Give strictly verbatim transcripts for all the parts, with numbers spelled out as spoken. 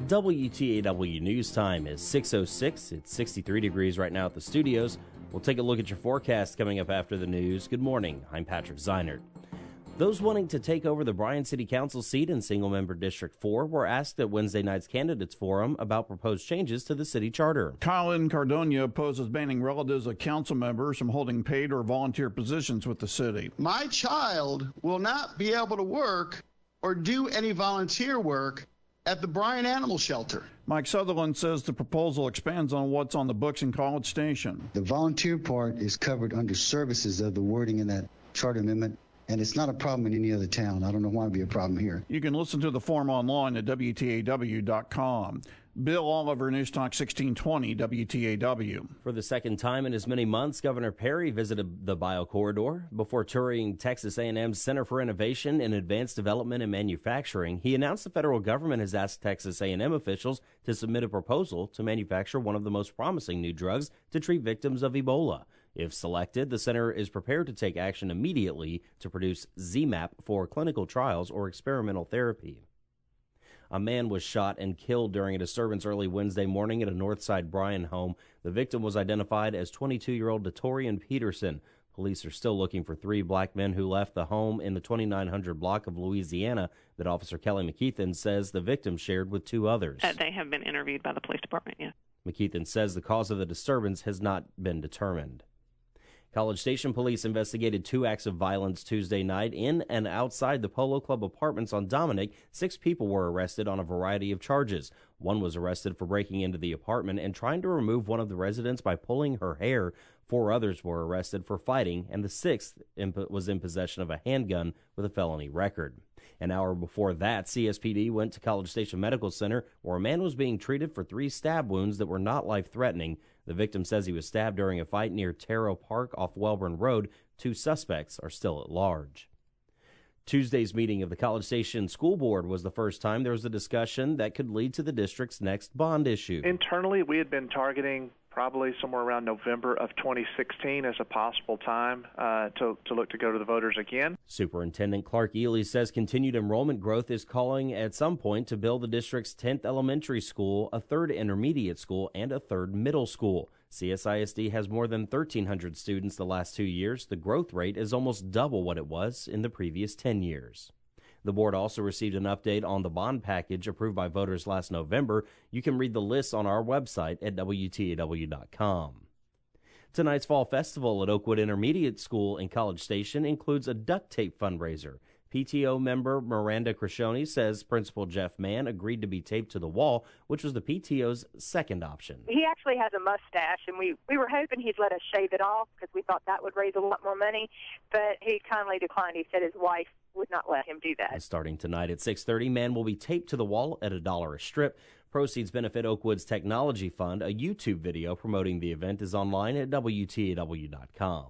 W T A W news time is six oh six. It's sixty-three degrees right now at the studios. We'll take a look at your forecast coming up after the news. Good morning. I'm Patrick Zeinert. Those wanting to take over the Bryan City Council seat in single-member District four were asked at Wednesday night's Candidates Forum about proposed changes to the city charter. Colin Cardona opposes banning relatives of council members from holding paid or volunteer positions with the city. My child will not be able to work or do any volunteer work at the Bryan Animal Shelter. Mike Sutherland says the proposal expands on what's on the books in College Station. The volunteer part is covered under services of the wording in that charter amendment. And it's not a problem in any other town. I don't know why it'd be a problem here. You can listen to the forum online at W T A W dot com. Bill Oliver, News Talk sixteen twenty, W T A W. For the second time in as many months, Governor Perry visited the BioCorridor. Before touring Texas A and M's Center for Innovation in Advanced Development and Manufacturing, he announced the federal government has asked Texas A and M officials to submit a proposal to manufacture one of the most promising new drugs to treat victims of Ebola. If selected, the center is prepared to take action immediately to produce Z MAP for clinical trials or experimental therapy. A man was shot and killed during a disturbance early Wednesday morning at a Northside Bryan home. The victim was identified as twenty-two-year-old Datorian Peterson. Police are still looking for three black men who left the home in the twenty-nine hundred block of Louisiana that Officer Kelly McKeithen says the victim shared with two others. Uh, they have been interviewed by the police department, yes. McKeithen says the cause of the disturbance has not been determined. College Station police investigated two acts of violence Tuesday night in and outside the Polo Club apartments on Dominic. Six people were arrested on a variety of charges. One was arrested for breaking into the apartment and trying to remove one of the residents by pulling her hair. Four others were arrested for fighting, and the sixth was in possession of a handgun with a felony record. An hour before that, C S P D went to College Station Medical Center, where a man was being treated for three stab wounds that were not life-threatening. The victim says he was stabbed during a fight near Taro Park off Welborn Road. Two suspects are still at large. Tuesday's meeting of the College Station School Board was the first time there was a discussion that could lead to the district's next bond issue. Internally, we had been targeting probably somewhere around November of twenty sixteen as a possible time uh, to, to look to go to the voters again. Superintendent Clark Ely says continued enrollment growth is calling at some point to build the district's tenth elementary school, a third intermediate school, and a third middle school. C S I S D has more than thirteen hundred students the last two years. The growth rate is almost double what it was in the previous ten years. The board also received an update on the bond package approved by voters last November. You can read the list on our website at W T A W dot com. Tonight's Fall Festival at Oakwood Intermediate School in College Station includes a duct tape fundraiser. P T O member Miranda Crescioni says Principal Jeff Mann agreed to be taped to the wall, which was the P T O's second option. He actually has a mustache, and we, we were hoping he'd let us shave it off because we thought that would raise a lot more money, but he kindly declined. He said his wife would not let him do that. And starting tonight at six thirty, Mann will be taped to the wall at a dollar a strip. Proceeds benefit Oakwood's Technology Fund. A YouTube video promoting the event is online at W T A W dot com.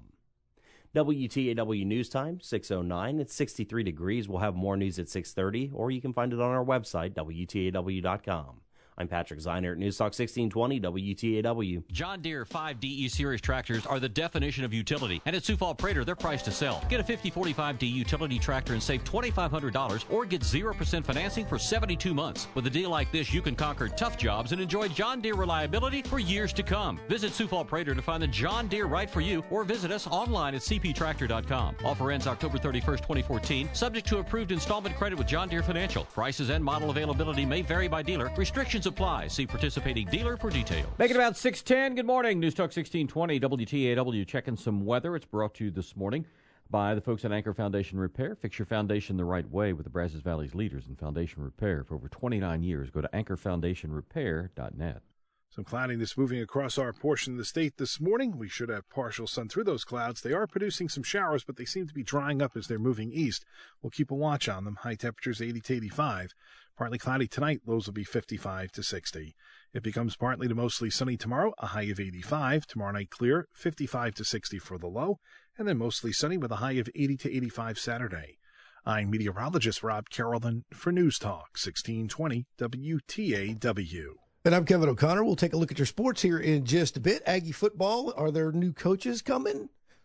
W T A W News Time, six oh nine. It's sixty-three degrees. We'll have more news at six thirty, or you can find it on our website, W T A W dot com. I'm Patrick Zeinert, News Talk sixteen twenty, W T A W. John Deere five D E Series tractors are the definition of utility, and at Sioux Falls Prater, they're priced to sell. Get a fifty forty-five D utility tractor and save twenty-five hundred dollars, or get zero percent financing for seventy-two months. With a deal like this, you can conquer tough jobs and enjoy John Deere reliability for years to come. Visit Sioux Falls Prater to find the John Deere right for you, or visit us online at C P tractor dot com. Offer ends October thirty-first, twenty fourteen, subject to approved installment credit with John Deere Financial. Prices and model availability may vary by dealer. Restrictions apply. See participating dealer for details. Make it about six ten. Good morning. News Talk sixteen twenty, W T A W. Checking some weather. It's brought to you this morning by the folks at Anchor Foundation Repair. Fix your foundation the right way with the Brazos Valley's leaders in foundation repair for over twenty-nine years. Go to anchor foundation repair dot net. Some cloudiness moving across our portion of the state this morning. We should have partial sun through those clouds. They are producing some showers, but they seem to be drying up as they're moving east. We'll keep a watch on them. High temperatures eighty to eighty-five. Partly cloudy tonight. Lows will be fifty-five to sixty. It becomes partly to mostly sunny tomorrow, a high of eighty-five. Tomorrow night clear, fifty-five to sixty for the low, and then mostly sunny with a high of eighty to eighty-five Saturday. I'm meteorologist Rob Carrollton for News Talk sixteen twenty W T A W. And I'm Kevin O'Connor. We'll take a look at your sports here in just a bit. Aggie football, are there new coaches coming?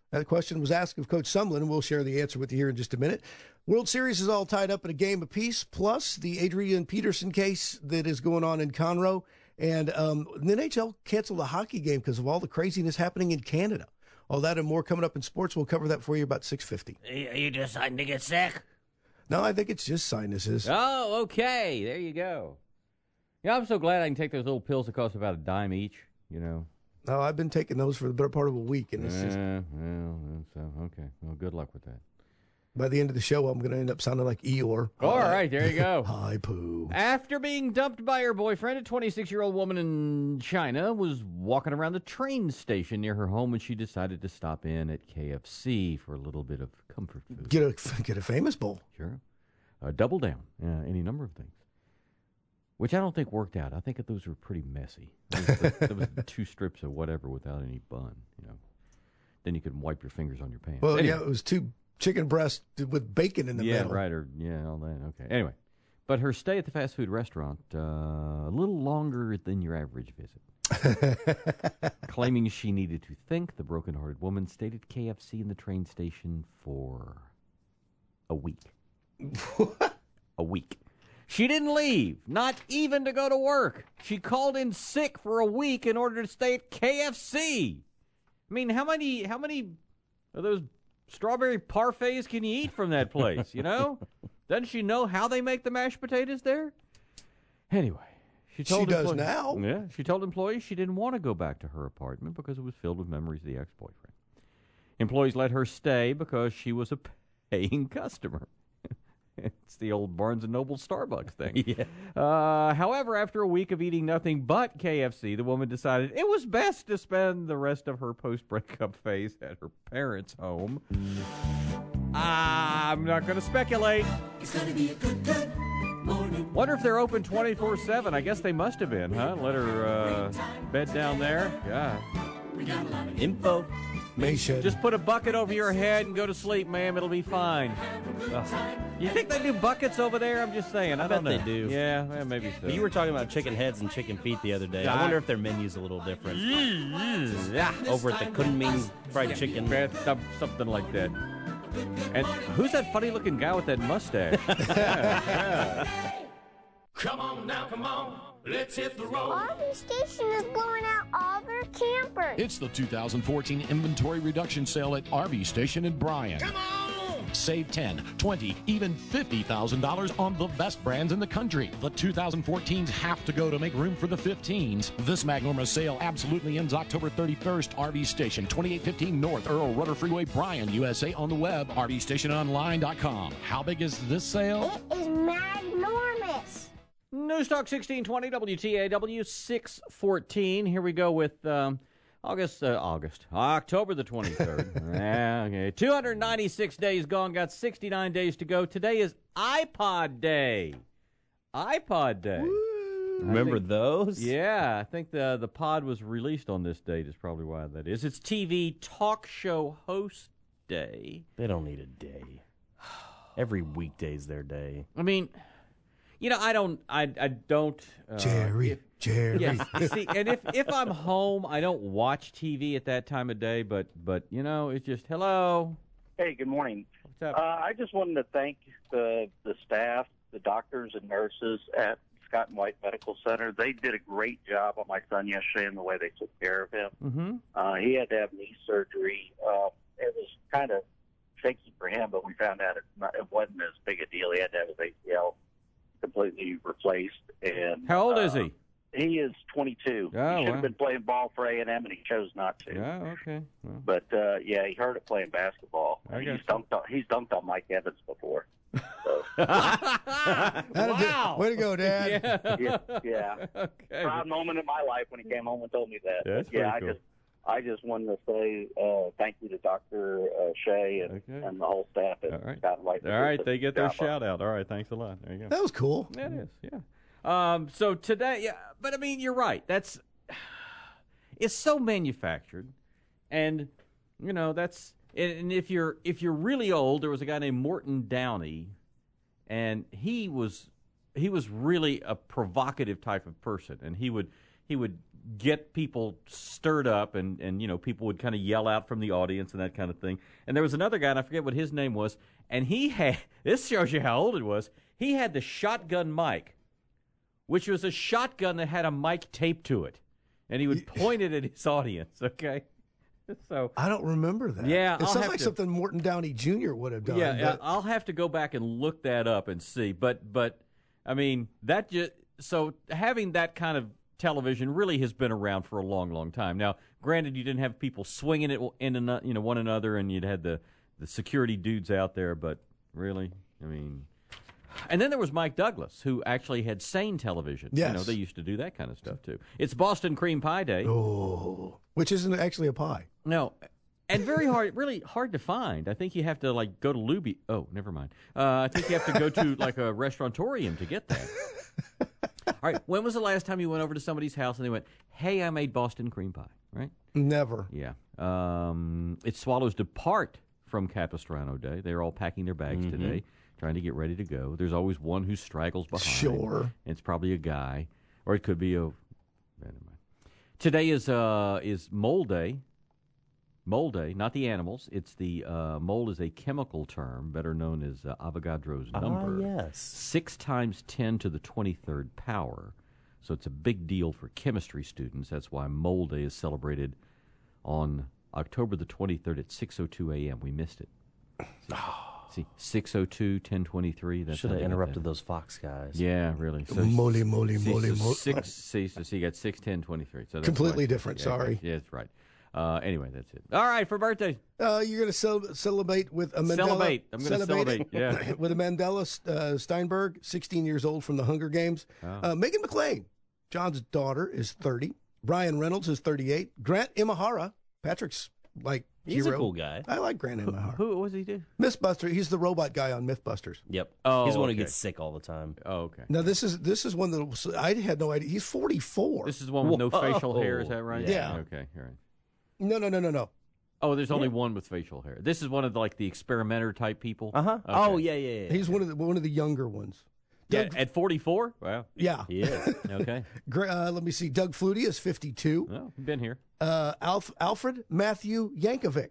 That question was asked of Coach Sumlin, and we'll share the answer with you here in just a minute. World Series is all tied up in a game apiece, plus the Adrian Peterson case that is going on in Conroe. And um, the N H L canceled a hockey game because of all the craziness happening in Canada. All that and more coming up in sports. We'll cover that for you about six fifty. Are you just starting to get sick? No, I think it's just sinuses. Oh, okay. There you go. Yeah, I'm so glad I can take those little pills that cost about a dime each, you know. No, I've been taking those for the better part of a week, and it's yeah, just... well, so, okay. Well, good luck with that. By the end of the show, I'm going to end up sounding like Eeyore. All Hi. right, there you go. Hi, Pooh. After being dumped by her boyfriend, a twenty-six-year-old woman in China was walking around the train station near her home when she decided to stop in at K F C for a little bit of comfort food. Get a, get a famous bowl. Sure. Uh, double down. Uh, any number of things. Which I don't think worked out. I think that those were pretty messy. There was, there was two strips of whatever without any bun, you know. Then you could wipe your fingers on your pants. Well, anyway. yeah, it was two chicken breasts with bacon in the yeah, middle. Yeah, right, or, yeah, all that. Okay. Anyway, but her stay at the fast food restaurant, uh, a little longer than your average visit. Claiming she needed to think, the broken-hearted woman stayed at K F C in the train station for a week. A week. She didn't leave, not even to go to work. She called in sick for a week in order to stay at K F C. I mean, how many how many of those strawberry parfaits can you eat from that place, you know? Doesn't she know how they make the mashed potatoes there? Anyway, she told She does employees, now? Yeah, she told employees she didn't want to go back to her apartment because it was filled with memories of the ex-boyfriend. Employees let her stay because she was a paying customer. It's the old Barnes and Noble Starbucks thing. Yeah. Uh, however, after a week of eating nothing but K F C, the woman decided it was best to spend the rest of her post-breakup phase at her parents' home. I'm not going to speculate. It's going to be a good, good morning. Wonder if they're open twenty-four seven. I guess they must have been, huh? Let her uh, bed down there. Yeah. Info. Mayshad. Just put a bucket over your head and go to sleep, ma'am. It'll be fine. Ugh. You think they do buckets over there? I'm just saying. I, I bet bet they do. Yeah, yeah, maybe so. But you were talking about chicken heads and chicken feet the other day. I wonder if their menu's a little different. Yeah. Over at the Kunming Fried Chicken. Something like that. And who's that funny-looking guy with that mustache? yeah, yeah. Come on now, come on. Let's hit the road. R V Station is blowing out all their campers. It's the two thousand fourteen inventory reduction sale at R V Station in Bryan. Come on! Save ten, twenty, even fifty thousand dollars on the best brands in the country. The two thousand fourteens have to go to make room for the fifteens. This magnormous sale absolutely ends October thirty-first. R V Station, twenty-eight fifteen North Earl Rudder Freeway, Bryan, U S A. On the web, R V station online dot com. How big is this sale? It is magnormous. News Talk sixteen twenty, W T A W six fourteen. Here we go with um, August, uh, August, October the twenty-third. yeah, okay. two hundred ninety-six days gone, got sixty-nine days to go. Today is iPod Day. iPod Day. Remember think, those? Yeah, I think the the pod was released on this date is probably why that is. It's T V Talk Show Host Day. They don't need a day. Every weekday's their day. I mean... You know, I don't, I, I don't. Uh, Jerry, if, Jerry. Yeah, see, and if, if I'm home, I don't watch T V at that time of day. But, but you know, it's just hello. Hey, good morning. What's up? Uh, I just wanted to thank the the staff, the doctors and nurses at Scott and White Medical Center. They did a great job on my son yesterday in the way they took care of him. Mm-hmm. Uh, he had to have knee surgery. Uh, it was kind of shaky for him, but we found out it, not, it wasn't as big a deal. He had to have his A C L completely replaced. And how old uh, is he? He is twenty-two. Oh, he should wow. have been playing ball for A and M, and he chose not to. Oh, okay. Well. But uh, yeah, he hurt it playing basketball. I he's guess. dunked on he's dunked on Mike Evans before. So. Wow! Way to go, Dad. Yeah. yeah, yeah. Okay. Proud moment in my life when he came home and told me that. That's But, yeah, I pretty cool. just I just wanted to say uh, thank you to Doctor Uh, Shea and, Okay. and the whole staff at All right. Scott and White. All right, they get their Job on it. shout out. All right, thanks a lot. There you go. That was cool. That is, yeah. Um, so today, yeah, but I mean, you're right. That's it's so manufactured, and you know that's and, and if you're if you're really old, there was a guy named Morton Downey, and he was he was really a provocative type of person, and he would he would get people stirred up, and, and you know, people would kind of yell out from the audience and that kind of thing. And there was another guy, and I forget what his name was, and he had, this shows you how old it was, he had the shotgun mic, which was a shotgun that had a mic taped to it, and he would point it at his audience, okay? So I don't remember that. Yeah, it I'll sounds have like to, something Morton Downey Junior would have done. Yeah, but... I'll have to go back and look that up and see. But, but I mean, that just, so having that kind of television really has been around for a long, long time. Now, granted, you didn't have people swinging it in, an, you know, one another, and you'd had the, the security dudes out there, but really, I mean... And then there was Mike Douglas, who actually had sane television. Yes. You know, they used to do that kind of stuff, too. It's Boston Cream Pie Day. Oh, which isn't actually a pie. No, and very hard, really hard to find. I think you have to, like, go to Luby. Oh, never mind. Uh, I think you have to go to, like, a restaurantorium to get that. All right, when was the last time you went over to somebody's house and they went, hey, I made Boston Cream Pie, right? Never. Yeah. Um, it's Swallows depart from Capistrano Day. They're all packing their bags Mm-hmm. today, trying to get ready to go. There's always one who straggles behind. Sure. It's probably a guy, or it could be a... Never mind. Today is uh is Mole Day. Mole Day, not the animals. It's the uh, mole is a chemical term, better known as uh, Avogadro's number. Ah, yes. Six times ten to the twenty-third power. So it's a big deal for chemistry students. That's why Mole Day is celebrated on October the twenty-third at six oh two a.m. We missed it. See, see six oh two, ten twenty-three. Should have interrupted those Fox guys. Yeah, really. So, moly, moly, see, moly, so moly. Six, see, so, so you got six, ten, twenty-three. So that's Completely right. different, Yeah, sorry. Yeah, that's right. Uh, anyway, that's it. All right, for birthday. Uh, you're going to cel- celebrate with a Mandela. Celebrate. I'm going to celebrate, yeah. with a Mandela uh, Steinberg, sixteen years old from the Hunger Games. Oh. Uh, Megan McLean, John's daughter, is thirty. Brian Reynolds is thirty-eight. Grant Imahara, Patrick's like He's hero. a cool guy. I like Grant Imahara. Who was he do? Mythbuster. He's the robot guy on Mythbusters. Yep. Oh, He's the one okay. who gets sick all the time. Oh, okay. Now this is this is one that was, I had no idea. He's forty-four. This is one with no Whoa. facial hair, is that right? Yeah. Okay, all right. No, no, no, no, no. Oh, there's only one with facial hair. This is one of the, like the experimenter type people. Uh huh. Okay. Oh yeah, yeah, yeah. He's one of the one of the younger ones. Yeah, Doug, at forty-four. Wow. yeah. He is. Okay. Gra- Uh, let me see. Doug Flutie is fifty-two. Well, been here. Uh, Alf- Alfred Matthew Yankovic.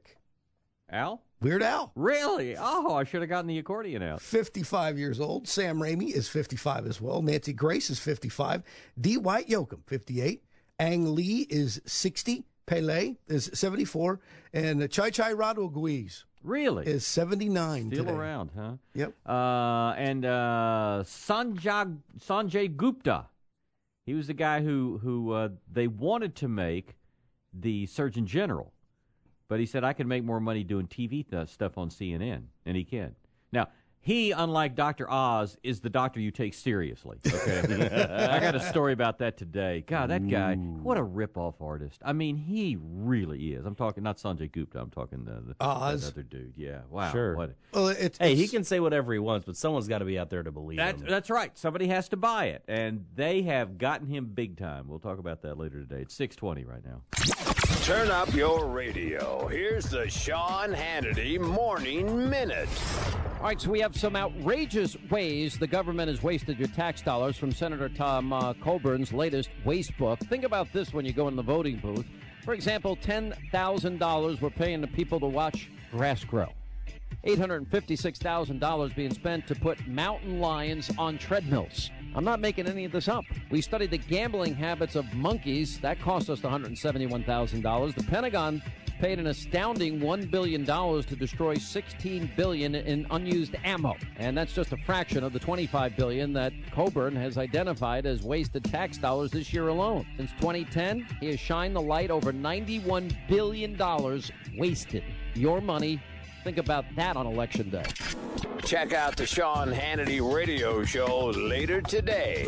Al? Weird Al. Really? Oh, I should have gotten the accordion out. fifty-five years old. Sam Raimi is fifty-five as well. Nancy Grace is fifty-five. D. White Yoakum, fifty-eight. Ang Lee is sixty. Pele is seventy-four. And Chai Chai Radhaguiz Really? is seventy-nine Still today. around, huh? Yep. Uh, and uh, Sanjay, Sanjay Gupta. He was the guy who, who uh, they wanted to make the Surgeon General. But he said, I can make more money doing T V th- stuff on C N N. And he can. Now, he, unlike Doctor Oz, is the doctor you take seriously. Okay, I got a story about that today. God, that guy, what a rip-off artist. I mean, he really is. I'm talking not Sanjay Gupta. I'm talking the, the Oz. that other dude. Yeah, wow. Sure. What a, Well, it's, Hey, he it's- can say whatever he wants, but someone's got to be out there to believe That's, him. that's right. Somebody has to buy it, and they have gotten him big time. We'll talk about that later today. It's six twenty right now. Turn up your radio. Here's the Sean Hannity Morning Minute. All right, so we have some outrageous ways the government has wasted your tax dollars from Senator Tom uh, Colburn's latest waste book. Think about this when you go in the voting booth. For example, ten thousand dollars we're paying the people to watch grass grow. eight hundred fifty-six thousand dollars being spent to put mountain lions on treadmills. I'm not making any of this up. We studied the gambling habits of monkeys. That cost us one hundred seventy-one thousand dollars. The Pentagon paid an astounding one billion dollars to destroy sixteen billion dollars in unused ammo. And that's just a fraction of the twenty-five billion dollars that Coburn has identified as wasted tax dollars this year alone. Since twenty ten, he has shined the light over ninety-one billion dollars wasted. Your money. Think about that on Election Day. Check out the Sean Hannity radio show later today.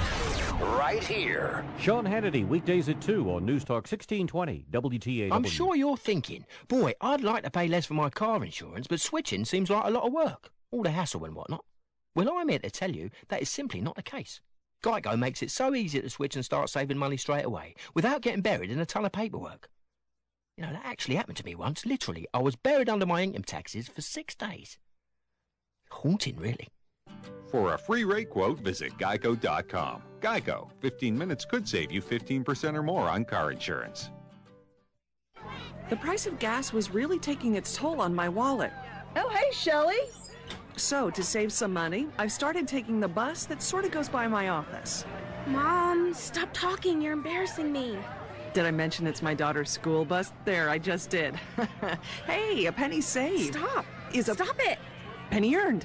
Right here. Sean Hannity, weekdays at two on News Talk sixteen twenty W T A W. I'm sure you're thinking, boy, I'd like to pay less for my car insurance, but switching seems like a lot of work. All the hassle and whatnot. Well, I'm here to tell you that is simply not the case. Geico makes it so easy to switch and start saving money straight away, without getting buried in a ton of paperwork. You know, that actually happened to me once. Literally, I was buried under my income taxes for six days. Haunting, really. For a free rate quote, visit geico dot com. Geico, fifteen minutes could save you fifteen percent or more on car insurance. The price of gas was really taking its toll on my wallet. Oh, hey, Shelley. So, to save some money, I've started taking the bus that sort of goes by my office. Mom, stop talking. You're embarrassing me. Did I mention it's my daughter's school bus? There, I just did. Hey, a penny saved. Stop. Is a Stop it. penny earned.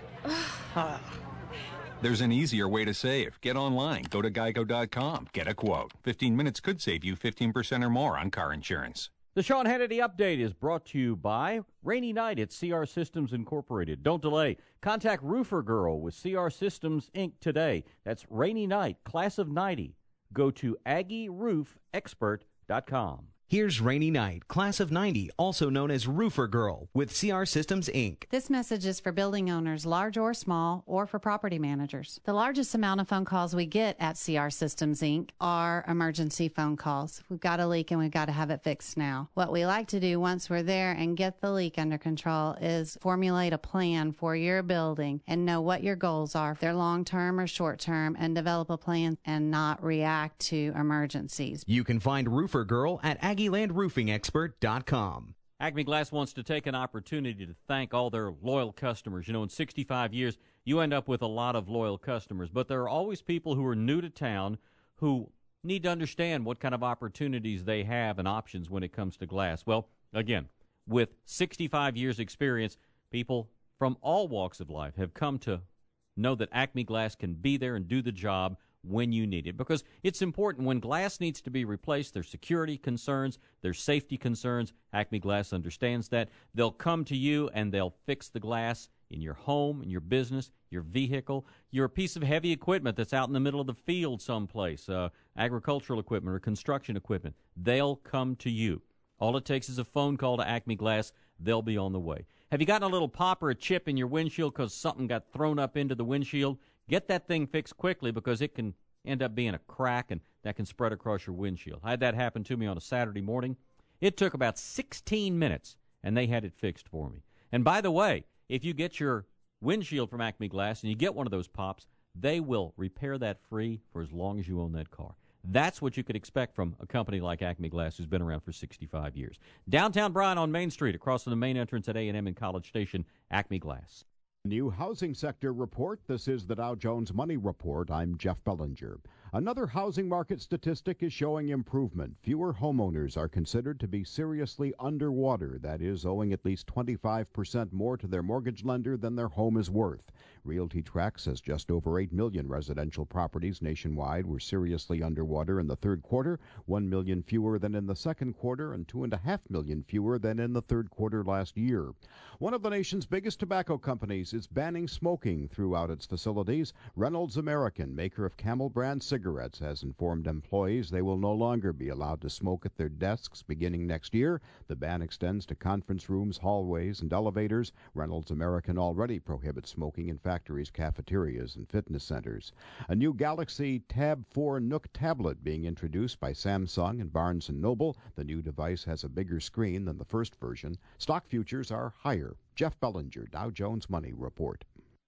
There's an easier way to save. Get online. Go to geico dot com. Get a quote. fifteen minutes could save you fifteen percent or more on car insurance. The Sean Hannity Update is brought to you by Rainy Night at C R Systems Incorporated. Don't delay. Contact Roofer Girl with C R Systems, Incorporated today. That's Rainy Night, class of ninety. Go to aggie roof expert dot com. Here's Rainy Night, class of ninety, also known as Roofer Girl, with C R Systems, Incorporated. This message is for building owners, large or small, or for property managers. The largest amount of phone calls we get at C R Systems, Incorporated are emergency phone calls. We've got a leak and we've got to have it fixed now. What we like to do once we're there and get the leak under control is formulate a plan for your building and know what your goals are, if they're long-term or short-term, and develop a plan and not react to emergencies. You can find Roofer Girl at aggie land roofing expert dot com. Acme Glass wants to take an opportunity to thank all their loyal customers. You know, in sixty-five years, you end up with a lot of loyal customers, but there are always people who are new to town who need to understand what kind of opportunities they have and options when it comes to glass. Well, again, with sixty-five years experience, people from all walks of life have come to know that Acme Glass can be there and do the job when you need it, because it's important. When glass needs to be replaced, there's security concerns, there's safety concerns. Acme Glass understands that. They'll come to you and they'll fix the glass in your home, in your business, your vehicle, your piece of heavy equipment that's out in the middle of the field someplace, uh, agricultural equipment or construction equipment. They'll come to you. All it takes is a phone call to Acme Glass. They'll be on the way. Have you gotten a little pop or a chip in your windshield because something got thrown up into the windshield? Get that thing fixed quickly, because it can end up being a crack, and that can spread across your windshield. I had that happen to me on a Saturday morning. It took about sixteen minutes, and they had it fixed for me. And by the way, if you get your windshield from Acme Glass and you get one of those pops, they will repair that free for as long as you own that car. That's what you could expect from a company like Acme Glass, who's been around for sixty-five years. Downtown Bryan on Main Street, across from the main entrance at A and M in College Station, Acme Glass. New housing sector report. This is the Dow Jones Money Report. I'm Jeff Bellinger. Another housing market statistic is showing improvement. Fewer homeowners are considered to be seriously underwater, that is, owing at least twenty-five percent more to their mortgage lender than their home is worth. Realty Track says just over eight million residential properties nationwide were seriously underwater in the third quarter, one million fewer than in the second quarter, and two point five million fewer than in the third quarter last year. One of the nation's biggest tobacco companies is banning smoking throughout its facilities. Reynolds American, maker of Camel brand cigarettes, has informed employees they will no longer be allowed to smoke at their desks beginning next year. The ban extends to conference rooms, hallways, and elevators. Reynolds American already prohibits smoking in factories, cafeterias, and fitness centers. A new Galaxy Tab four Nook tablet being introduced by Samsung and Barnes and Noble. The new device has a bigger screen than the first version. Stock futures are higher. Jeff Bellinger, Dow Jones Money Report.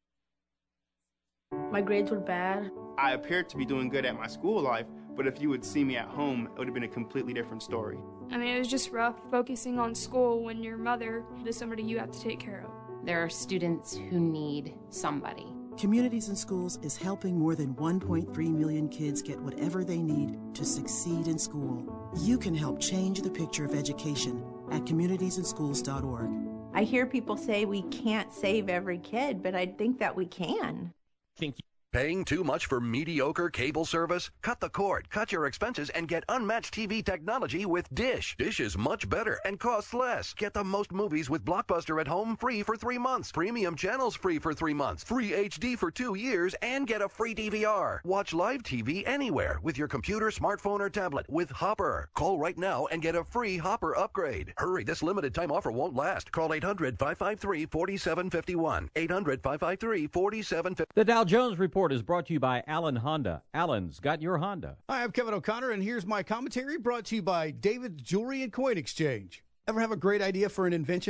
My grades were bad. I appeared to be doing good at my school life, but if you would see me at home, it would have been a completely different story. I mean, it was just rough focusing on school when your mother is somebody you have to take care of. There are students who need somebody. Communities in Schools is helping more than one point three million kids get whatever they need to succeed in school. You can help change the picture of education at communities in schools dot org. I hear people say we can't save every kid, but I think that we can. Think Paying too much for mediocre cable service? Cut the cord, cut your expenses, and get unmatched T V technology with Dish. Dish is much better and costs less. Get the most movies with Blockbuster at home free for three months. Premium channels free for three months. Free H D for two years and get a free D V R. Watch live T V anywhere with your computer, smartphone, or tablet with Hopper. Call right now and get a free Hopper upgrade. Hurry, this limited time offer won't last. Call eight hundred, five five three, four seven five one. eight hundred, five five three, four seven five one. The Dow Jones Report is brought to you by Allen Honda. Allen's got your Honda. Hi, I'm Kevin O'Connor, and here's my commentary brought to you by David's Jewelry and Coin Exchange. Ever have a great idea for an invention?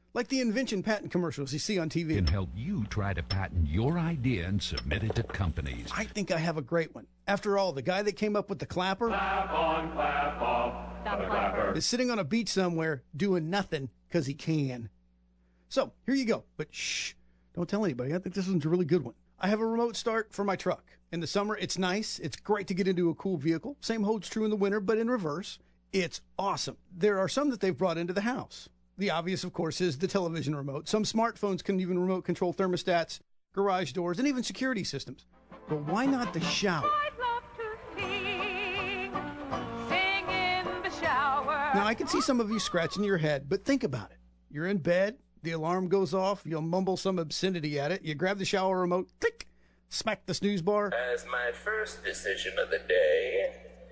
like the invention patent commercials you see on T V. Can help you try to patent your idea and submit it to companies. I think I have a great one. After all, the guy that came up with the clapper Clap on, clap off, the clapper. is sitting on a beach somewhere doing nothing because he can. So, here you go. But shh, don't tell anybody. I think this one's a really good one. I have a remote start for my truck. In the summer, it's nice. It's great to get into a cool vehicle. Same holds true in the winter, but in reverse. It's awesome. There are some that they've brought into the house. The obvious, of course, is the television remote. Some smartphones can even remote control thermostats, garage doors, and even security systems. But why not the shower? I'd love to sing, sing in the shower. Now, I can see some of you scratching your head, but think about it. You're in bed, the alarm goes off, you'll mumble some obscenity at it, you grab the shower remote, click, smack the snooze bar. As my first decision of the day,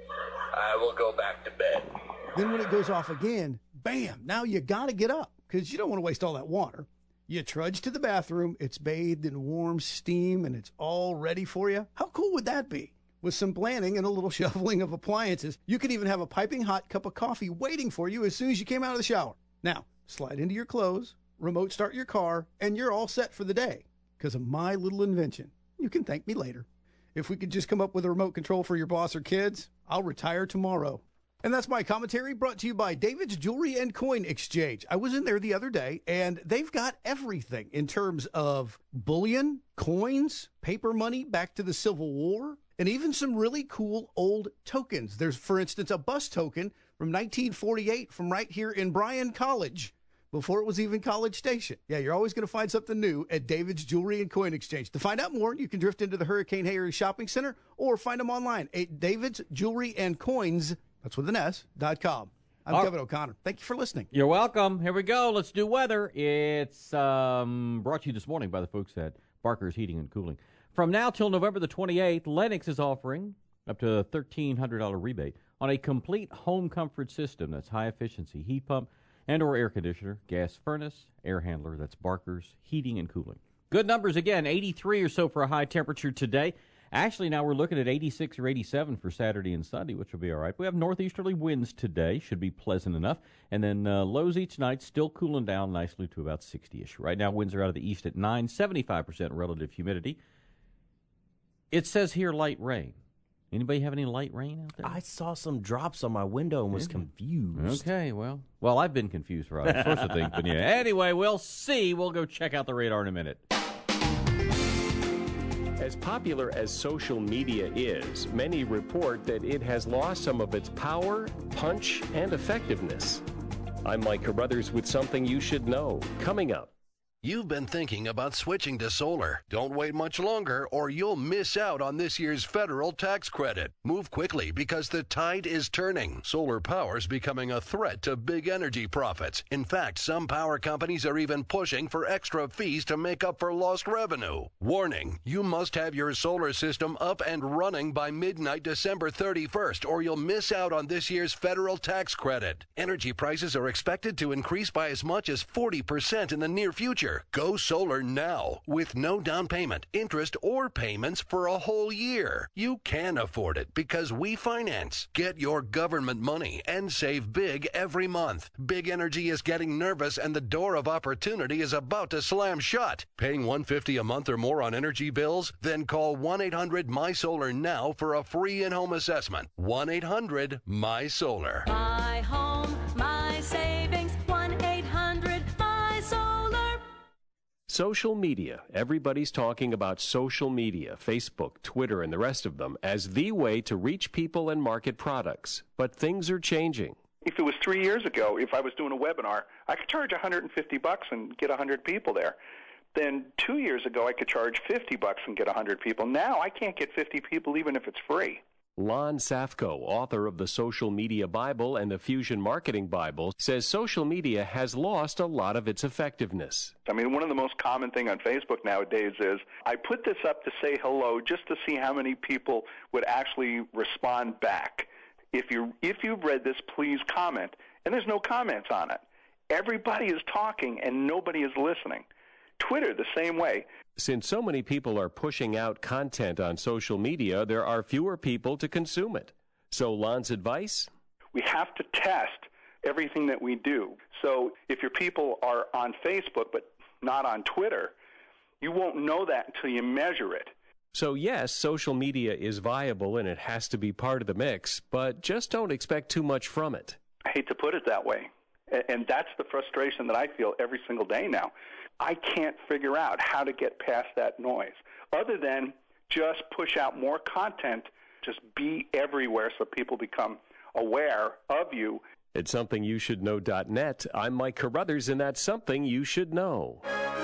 I will go back to bed. Then when it goes off again, bam, now you gotta get up because you don't want to waste all that water. You trudge to the bathroom, it's bathed in warm steam, and it's all ready for you. How cool would that be? With some planning and a little shoveling of appliances, you could even have a piping hot cup of coffee waiting for you as soon as you came out of the shower. Now, slide into your clothes, remote start your car, and you're all set for the day because of my little invention. You can thank me later. If we could just come up with a remote control for your boss or kids, I'll retire tomorrow. And that's my commentary brought to you by David's Jewelry and Coin Exchange. I was in there the other day, and they've got everything in terms of bullion, coins, paper money back to the Civil War, and even some really cool old tokens. There's, for instance, a bus token from nineteen forty-eight from right here in Bryan College, before it was even College Station. Yeah, you're always going to find something new at David's Jewelry and Coin Exchange. To find out more, you can drift into the Hurricane Hayes Shopping Center or find them online at David's Jewelry and Coins, that's with an S, dot com. I'm All Kevin O'Connor. Thank you for listening. You're welcome. Here we go. Let's do weather. It's um, brought to you this morning by the folks at Barker's Heating and Cooling. From now till November the twenty-eighth, Lennox is offering up to a thirteen hundred dollars rebate on a complete home comfort system. That's high-efficiency heat pump and or air conditioner, gas furnace, air handler. That's Barker's Heating and Cooling. Good numbers again, eighty-three or so for a high temperature today. Actually, now we're looking at eighty-six or eighty-seven for Saturday and Sunday, which will be all right. We have northeasterly winds today, should be pleasant enough. And then uh, lows each night, still cooling down nicely to about sixty-ish. Right now, winds are out of the east at nine, seventy-five percent relative humidity. It says here light rain. Anybody have any light rain out there? I saw some drops on my window and was confused. Okay, well, well, I've been confused for all sorts of things, but yeah. Anyway, we'll see. We'll go check out the radar in a minute. As popular as social media is, many report that it has lost some of its power, punch, and effectiveness. I'm Mike Carruthers with something you should know. Coming up. You've been thinking about switching to solar. Don't wait much longer or you'll miss out on this year's federal tax credit. Move quickly because the tide is turning. Solar power's becoming a threat to big energy profits. In fact, some power companies are even pushing for extra fees to make up for lost revenue. Warning, you must have your solar system up and running by midnight December thirty-first or you'll miss out on this year's federal tax credit. Energy prices are expected to increase by as much as forty percent in the near future. Go solar now with no down payment, interest, or payments for a whole year. You can afford it because we finance. Get your government money and save big every month. Big Energy is getting nervous and the door of opportunity is about to slam shut. Paying one hundred fifty dollars a month or more on energy bills? Then call one eight hundred my solar now for a free in-home assessment. one eight hundred my solar. My home, my savings, one eight hundred my solar. Social media. Everybody's talking about social media, Facebook, Twitter, and the rest of them, as the way to reach people and market products. But things are changing. If it was three years ago, if I was doing a webinar, I could charge one hundred fifty bucks and get one hundred people there. Then two years ago, I could charge fifty bucks and get one hundred people. Now I can't get fifty people even if it's free. Lon Safko, author of the Social Media Bible and the Fusion Marketing Bible, says social media has lost a lot of its effectiveness. I mean, one of the most common thing on Facebook nowadays is I put this up to say hello just to see how many people would actually respond back. If you if you've read this, please comment. And there's no comments on it. Everybody is talking and nobody is listening. Twitter, the same way. Since so many people are pushing out content on social media, there are fewer people to consume it. So Lon's advice? We have to test everything that we do. So if your people are on Facebook but not on Twitter, you won't know that until you measure it. So yes, social media is viable and it has to be part of the mix, but just don't expect too much from it. I hate to put it that way. And that's the frustration that I feel every single day now. I can't figure out how to get past that noise other than just push out more content, just be everywhere so people become aware of you. At something you should know dot net, I'm Mike Carruthers, and that's Something You Should Know.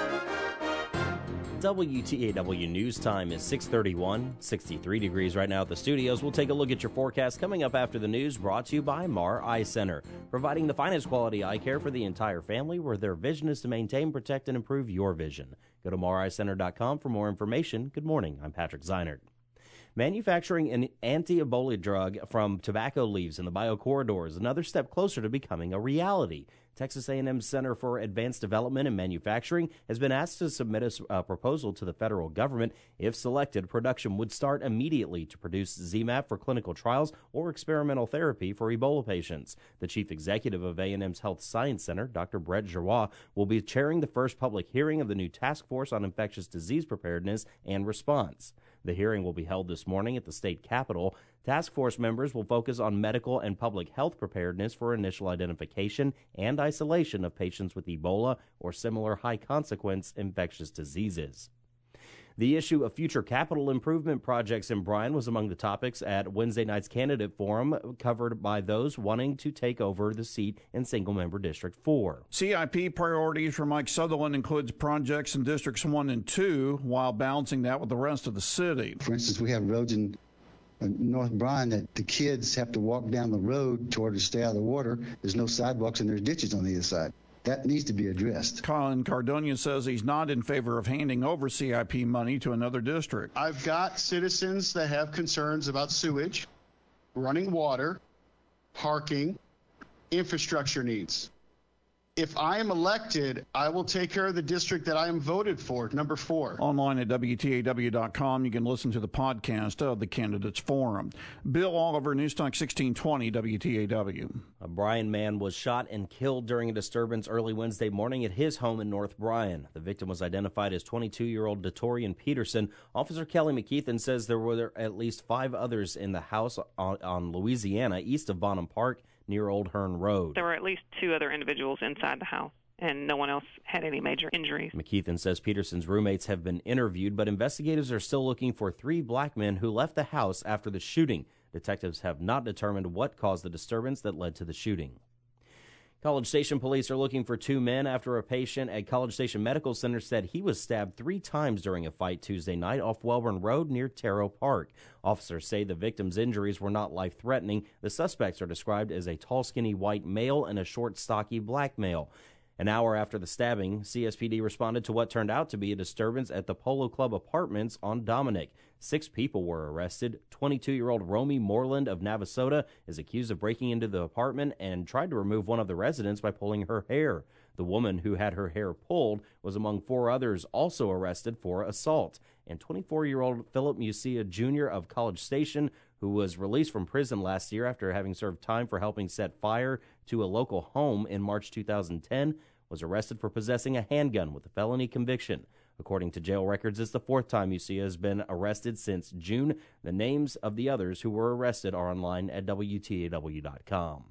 W T A W News Time is six thirty-one, sixty-three degrees right now at the studios. We'll take a look at your forecast coming up after the news, brought to you by Mar Eye Center, providing the finest quality eye care for the entire family, where their vision is to maintain, protect, and improve your vision. Go to mar eye center dot com for more information. Good morning. I'm Patrick Zeinert. Manufacturing an anti-Ebola drug from tobacco leaves in the biocorridor is another step closer to becoming a reality. Texas A and M Center for Advanced Development and Manufacturing has been asked to submit a uh, proposal to the federal government. If selected, production would start immediately to produce Z MAP for clinical trials or experimental therapy for Ebola patients. The chief executive of A and M's Health Science Center, Doctor Brett Giroir, will be chairing the first public hearing of the new task force on infectious disease preparedness and response. The hearing will be held this morning at the state capitol. Task force members will focus on medical and public health preparedness for initial identification and isolation of patients with Ebola or similar high-consequence infectious diseases. The issue of future capital improvement projects in Bryan was among the topics at Wednesday night's candidate forum, covered by those wanting to take over the seat in single-member District four. C I P priorities for Mike Sutherland includes projects in Districts one and two, while balancing that with the rest of the city. For instance, we have roads in North Bryan that the kids have to walk down the road in order to stay out of the water. There's no sidewalks and there's ditches on the other side. That needs to be addressed. Colin Cardonia says he's not in favor of handing over C I P money to another district. I've got citizens that have concerns about sewage, running water, parking, infrastructure needs. If I am elected, I will take care of the district that I am voted for, number four. Online at W T A W dot com, you can listen to the podcast of the Candidates Forum. Bill Oliver, Newstalk sixteen twenty, W T A W. A Bryan man was shot and killed during a disturbance early Wednesday morning at his home in North Bryan. The victim was identified as twenty-two-year-old Datorian Peterson. Officer Kelly McKeithen says there were at least five others in the house on, on Louisiana, east of Bonham Park, near Old Hearn Road. There were at least two other individuals inside the house, and no one else had any major injuries. McKeithen says Peterson's roommates have been interviewed, but investigators are still looking for three black men who left the house after the shooting. Detectives have not determined what caused the disturbance that led to the shooting. College Station police are looking for two men after a patient at College Station Medical Center said he was stabbed three times during a fight Tuesday night off Welborn Road near Terrell Park. Officers say the victim's injuries were not life-threatening. The suspects are described as a tall, skinny white male and a short, stocky black male. An hour after the stabbing, C S P D responded to what turned out to be a disturbance at the Polo Club Apartments on Dominic. Six people were arrested. twenty-two-year-old Romy Moreland of Navasota is accused of breaking into the apartment and tried to remove one of the residents by pulling her hair. The woman who had her hair pulled was among four others also arrested for assault. And twenty-four-year-old Philip Musia Junior of College Station, who was released from prison last year after having served time for helping set fire to a local home in March two thousand ten, was arrested for possessing a handgun with a felony conviction. According to jail records, it's the fourth time Musia has been arrested since June. The names of the others who were arrested are online at W T A W dot com.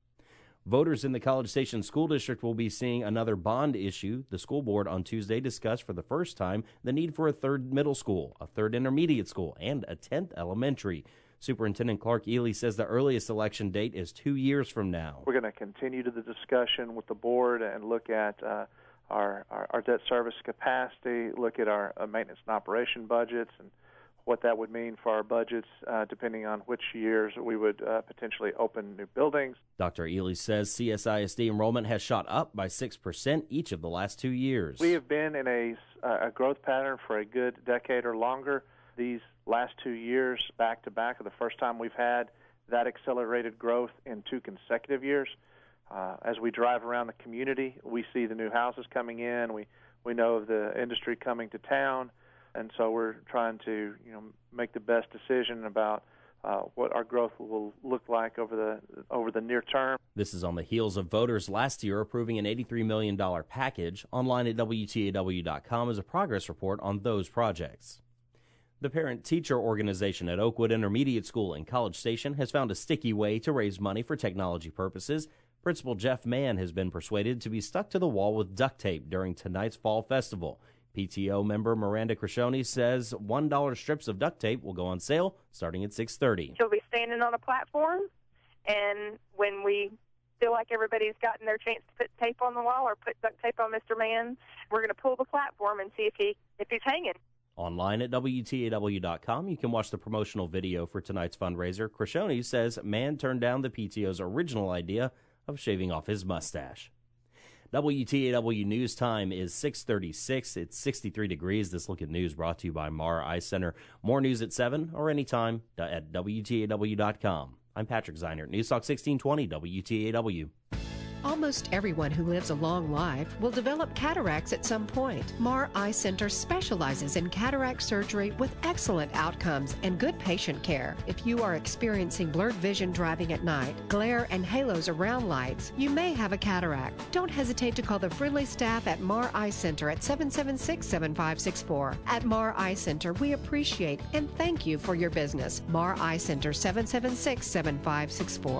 Voters in the College Station School District will be seeing another bond issue. The school board on Tuesday discussed for the first time the need for a third middle school, a third intermediate school, and a tenth elementary. Superintendent Clark Ely says the earliest election date is two years from now. We're going to continue to the discussion with the board and look at uh, our, our, our debt service capacity, look at our uh, maintenance and operation budgets, and what that would mean for our budgets, uh, depending on which years we would uh, potentially open new buildings. Doctor Ely says C S I S D enrollment has shot up by six percent each of the last two years. We have been in a, a growth pattern for a good decade or longer. These last two years, back-to-back, are the first time we've had that accelerated growth in two consecutive years. Uh, as we drive around the community, we see the new houses coming in. We, we know of the industry coming to town. And so we're trying to, you know, make the best decision about uh, what our growth will look like over the over the near term. This is on the heels of voters last year approving an eighty-three million dollars package. Online at W T A W dot com is a progress report on those projects. The parent-teacher organization at Oakwood Intermediate School in College Station has found a sticky way to raise money for technology purposes. Principal Jeff Mann has been persuaded to be stuck to the wall with duct tape during tonight's fall festival. P T O member Miranda Crescione says one dollar strips of duct tape will go on sale starting at six thirty. She'll be standing on a platform, and when we feel like everybody's gotten their chance to put tape on the wall or put duct tape on Mister Mann, we're going to pull the platform and see if he if he's hanging. Online at W T A W dot com, you can watch the promotional video for tonight's fundraiser. Crescione says Mann turned down the P T O's original idea of shaving off his mustache. W T A W News Time is six thirty-six. It's sixty-three degrees. This Look at News brought to you by Mara Eye Center. More news at seven or anytime at W T A W dot com. I'm Patrick Zeinert, News Talk sixteen twenty W T A W. Almost everyone who lives a long life will develop cataracts at some point. Mar Eye Center specializes in cataract surgery with excellent outcomes and good patient care. If you are experiencing blurred vision driving at night, glare and halos around lights, you may have a cataract. Don't hesitate to call the friendly staff at Mar Eye Center at seven seven six, seven five six four. At Mar Eye Center, we appreciate and thank you for your business. Mar Eye Center, seven seven six, seven five six four.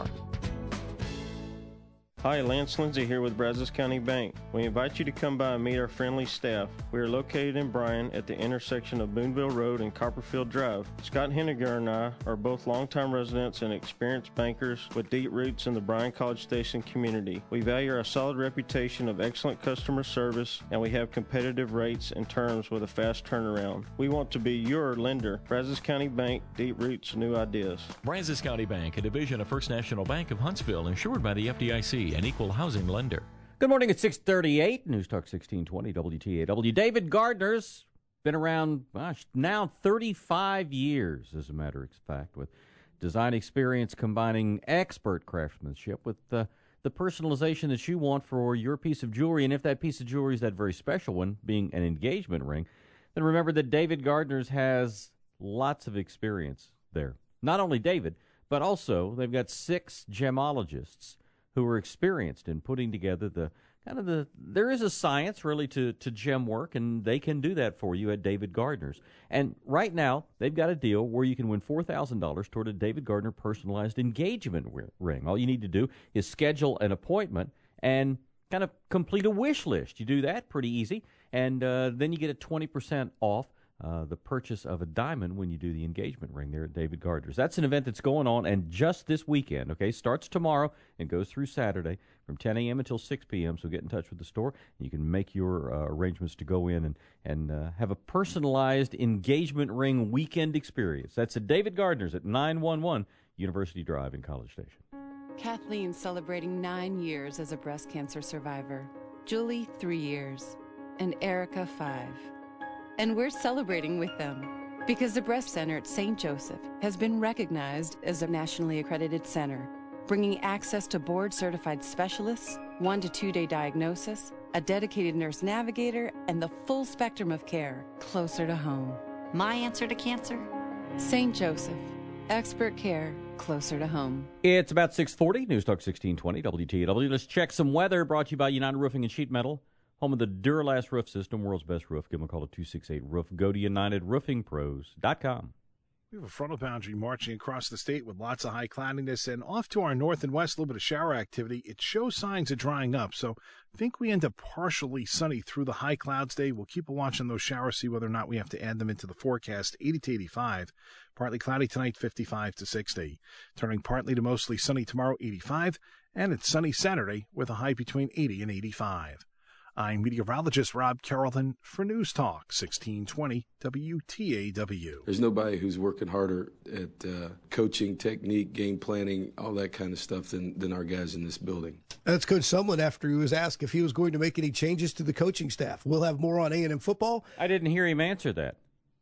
Hi, Lance Lindsay here with Brazos County Bank. We invite you to come by and meet our friendly staff. We are located in Bryan at the intersection of Boonville Road and Copperfield Drive. Scott Henniger and I are both longtime residents and experienced bankers with deep roots in the Bryan College Station community. We value our solid reputation of excellent customer service, and we have competitive rates and terms with a fast turnaround. We want to be your lender. Brazos County Bank, deep roots, new ideas. Brazos County Bank, a division of First National Bank of Huntsville, insured by the F D I C, an equal housing lender. Good morning at six thirty-eight. News Talk sixteen twenty W T A W. David Gardner's been around, gosh, now thirty-five years, as a matter of fact, with design experience combining expert craftsmanship with uh, the personalization that you want for your piece of jewelry. And if that piece of jewelry is that very special one, being an engagement ring, then remember that David Gardner's has lots of experience there. Not only David, but also they've got six gemologists who are experienced in putting together the kind of the, there is a science really to, to gem work, and they can do that for you at David Gardner's. And right now, they've got a deal where you can win four thousand dollars toward a David Gardner personalized engagement ring. All you need to do is schedule an appointment and kind of complete a wish list. You do that, pretty easy, and uh, then you get a twenty percent off Uh, the purchase of a diamond when you do the engagement ring there at David Gardner's. That's an event that's going on, and just this weekend, okay, starts tomorrow and goes through Saturday from ten a.m. until six p.m., so get in touch with the store, and you can make your uh, arrangements to go in and, and uh, have a personalized engagement ring weekend experience. That's at David Gardner's at nine one one University Drive in College Station. Kathleen celebrating nine years as a breast cancer survivor, Julie three years, and Erica five. And we're celebrating with them because the Breast Center at Saint Joseph has been recognized as a nationally accredited center, bringing access to board-certified specialists, one to two-day diagnosis, a dedicated nurse navigator, and the full spectrum of care closer to home. My answer to cancer? Saint Joseph. Expert care closer to home. It's about six forty. News Talk sixteen twenty W T A W. Let's check some weather, brought to you by United Roofing and Sheet Metal. Home of the Duralast Roof System, world's best roof. Give them a call at two six eight roof. Go to United Roofing Pros dot com. We have a frontal boundary marching across the state with lots of high cloudiness, and off to our north and west, a little bit of shower activity. It shows signs of drying up, so I think we end up partially sunny through the high clouds day. We'll keep a watch on those showers, see whether or not we have to add them into the forecast. eighty to eighty-five. Partly cloudy tonight, fifty-five to sixty. Turning partly to mostly sunny tomorrow, eighty-five. And it's sunny Saturday with a high between eighty and eighty-five. I'm meteorologist Rob Carrollton for News Talk sixteen twenty W T A W. There's nobody who's working harder at uh, coaching, technique, game planning, all that kind of stuff than, than our guys in this building. That's Coach Sumlin after he was asked if he was going to make any changes to the coaching staff. We'll have more on A and M football. I didn't hear him answer that.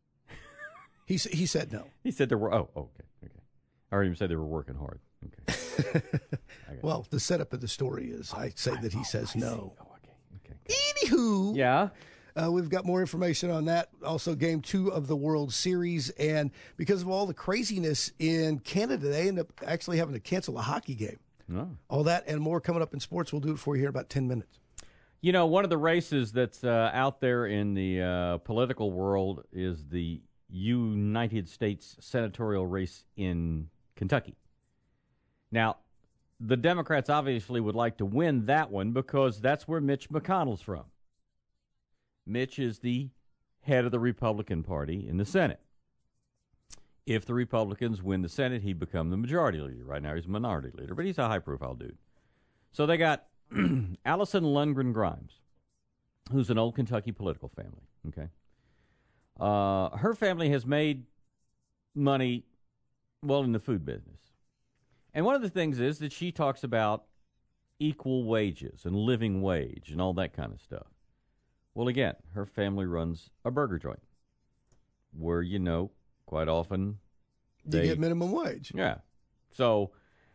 he, he said no. He said there were, oh, okay, okay. I heard him say they were working hard. Okay. Well, the setup of the story is I say that he says no. Oh, okay. Anywho, yeah. Uh, we've got more information on that. Also, game two of the World Series. And because of all the craziness in Canada, they end up actually having to cancel a hockey game. Oh. All that and more coming up in sports. We'll do it for you here in about ten minutes. You know, one of the races that's uh, out there in the uh, political world is the United States senatorial race in Kentucky. Now, the Democrats obviously would like to win that one because that's where Mitch McConnell's from. Mitch is the head of the Republican Party in the Senate. If the Republicans win the Senate, he'd become the majority leader. Right now he's a minority leader, but he's a high-profile dude. So they got Allison Lundgren Grimes, who's an old Kentucky political family, okay? Uh, her family has made money, well, in the food business. And one of the things is that she talks about equal wages and living wage and all that kind of stuff. Well, again, her family runs a burger joint where, you know, quite often they you get minimum wage. Yeah. So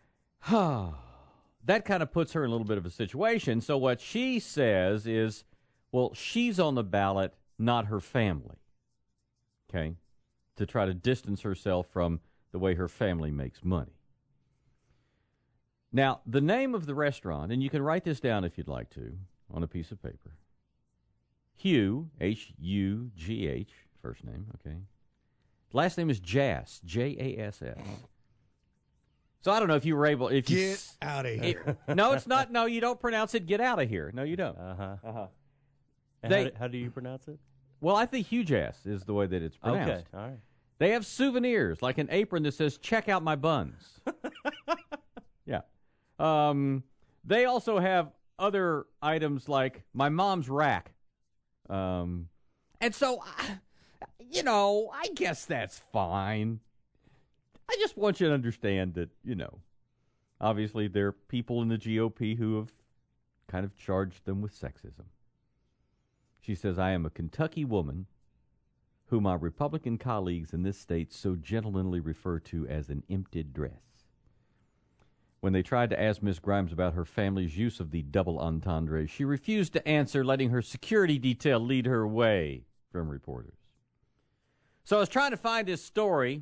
that kind of puts her in a little bit of a situation. So what she says is, well, she's on the ballot, not her family. Okay? To try to distance herself from the way her family makes money. Now, the name of the restaurant, and you can write this down if you'd like to on a piece of paper. Hugh, H U G H, first name, okay. Last name is Jass, J A S S. So I don't know if you were able... if Get you, out of here. It, no, it's not. No, you don't pronounce it get out of here. No, you don't. Uh-huh. Uh-huh. And They- how, do, how do you pronounce it? Well, I think Hugh Jass is the way that it's pronounced. Okay, all right. They have souvenirs, like an apron that says, check out my buns. Yeah. Um, they also have other items like my mom's rack. Um, and so, I- you know, I guess that's fine. I just want you to understand that, you know, obviously there are people in the G O P who have kind of charged them with sexism. She says, I am a Kentucky woman who my Republican colleagues in this state so gentlemanly refer to as an emptied dress. When they tried to ask Miss Grimes about her family's use of the double entendre, she refused to answer, letting her security detail lead her away from reporters. So I was trying to find this story.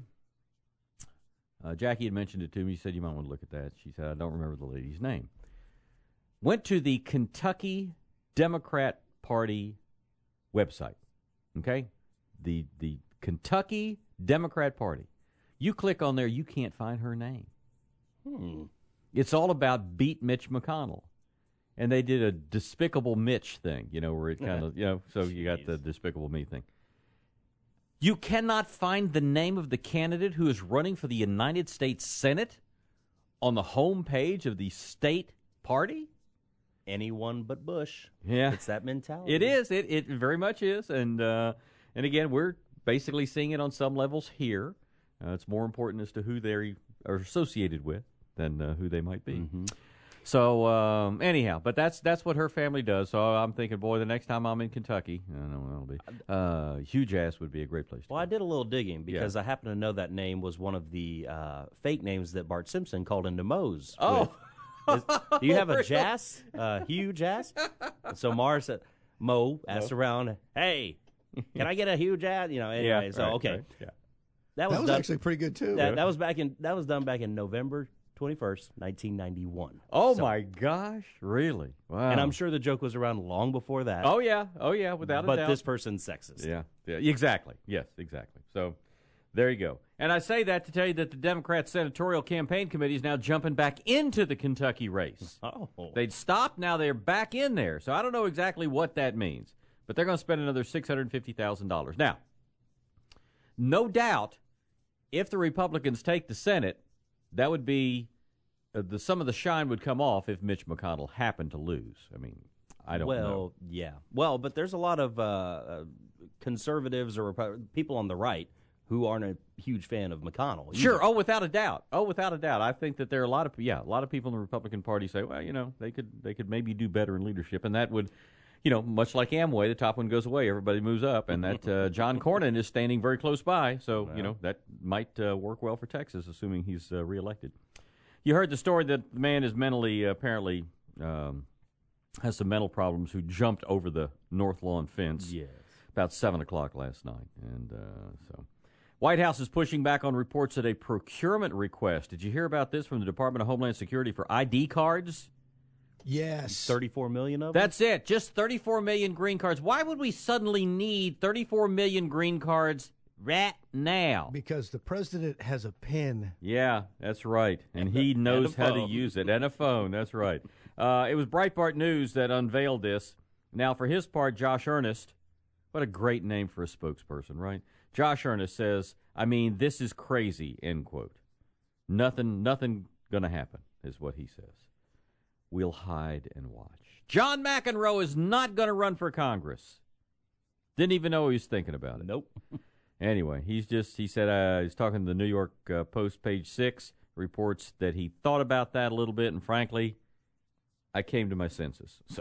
Uh, Jackie had mentioned it to me. She said, you might want to look at that. She said, I don't remember the lady's name. Went to the Kentucky Democrat Party website, okay? The the Kentucky Democrat Party. You click on there, you can't find her name. Hmm. It's all about beat Mitch McConnell. And they did a Despicable Mitch thing, you know, where it kind of, you know, so you got the Despicable Me thing. You cannot find the name of the candidate who is running for the United States Senate on the home page of the state party? Anyone but Bush. Yeah. It's that mentality. It is. It it very much is. And uh, and again, we're basically seeing it on some levels here. Uh, it's more important as to who they are associated with than uh, who they might be. Mm-hmm. So um, anyhow, but that's that's what her family does. So I'm thinking, boy, the next time I'm in Kentucky, I don't know what it'll be. Uh, Hugh Jass would be a great place to Well, I did a little digging because Yeah. I happen to know that name was one of the uh, fake names that Bart Simpson called into Moe's. Oh. with. Is- do you have a Really? Jass? Uh, Hugh Jass? So Mars said, Mo asked Mo. around, hey, can I get a Hugh Jass? You know, anyway, Yeah, so right, okay. right, yeah. That was, That was done, actually pretty good, too. That, that was back in that was done back in November twenty-first, nineteen ninety-one. Oh So- my gosh, really? Wow. And I'm sure the joke was around long before that. Oh yeah, oh yeah, without a but doubt. this person's sexist. Yeah, yeah, exactly. Yes, exactly. So there you go. And I say that to tell you that the Democrat Senatorial Campaign Committee is now jumping back into the Kentucky race. Oh. They'd stopped, now they're back in there. So I don't know exactly what that means, but they're going to spend another six hundred fifty thousand dollars. Now, no doubt, if the Republicans take the Senate, that would be uh, the some of the shine would come off if Mitch McConnell happened to lose. I mean, I don't well, know. Well, yeah. Well, but there's a lot of uh, uh, conservatives or Repu- people on the right who aren't a huge fan of McConnell. either. Sure. Oh, without a doubt. Oh, without a doubt. I think that there are a lot of yeah, a lot of people in the Republican Party say, well, you know, they could they could maybe do better in leadership, and that would, you know, much like Amway, the top one goes away, everybody moves up, and that uh, John Cornyn is standing very close by, so you know that might uh, work well for Texas, assuming he's uh, reelected. You heard the story that the man is mentally uh, apparently um, has some mental problems who jumped over the north lawn fence Yes. about seven o'clock last night. And uh, so, White House is pushing back on reports that a procurement request. Did you hear about this from the Department of Homeland Security for I D cards? Yes. thirty-four million of them? That's it. Just thirty-four million green cards. Why would we suddenly need thirty-four million green cards right now? Because the president has a pen. Yeah, that's right. And he knows And a how to phone. use it. And a phone, that's right. Uh, it was Breitbart News that unveiled this. Now, for his part, Josh Earnest, what a great name for a spokesperson, right? Josh Earnest says, I mean, this is crazy, end quote. Nothing, nothing going to happen, is what he says. We'll hide and watch. John McEnroe is not going to run for Congress. Didn't even know he was thinking about it. Nope. Anyway, he's just, he said, uh, he's talking to the New York uh, Post, page six, reports that he thought about that a little bit, and frankly, I came to my senses. So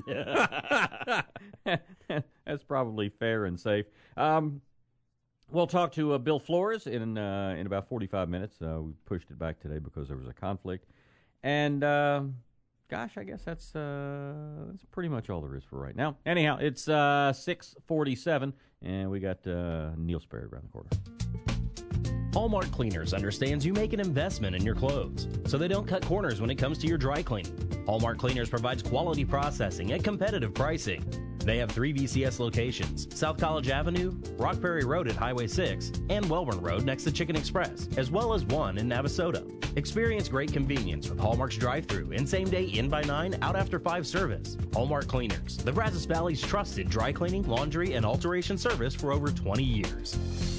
that's probably fair and safe. Um, we'll talk to uh, Bill Flores in uh, in about forty-five minutes. Uh, we pushed it back today because there was a conflict. And, uh, gosh, I guess that's uh, that's pretty much all there is for right now. Anyhow, it's uh, six forty-seven, and we got uh, Neil Sperry around the corner. Hallmark Cleaners understands you make an investment in your clothes, so they don't cut corners when it comes to your dry cleaning. Hallmark Cleaners provides quality processing at competitive pricing. They have three V C S locations: South College Avenue, Rock Prairie Road at Highway six, and Welborn Road next to Chicken Express, as well as one in Navasota. Experience great convenience with Hallmark's drive-thru and same-day in by nine, out after five service. Hallmark Cleaners, the Brazos Valley's trusted dry cleaning, laundry, and alteration service for over twenty years.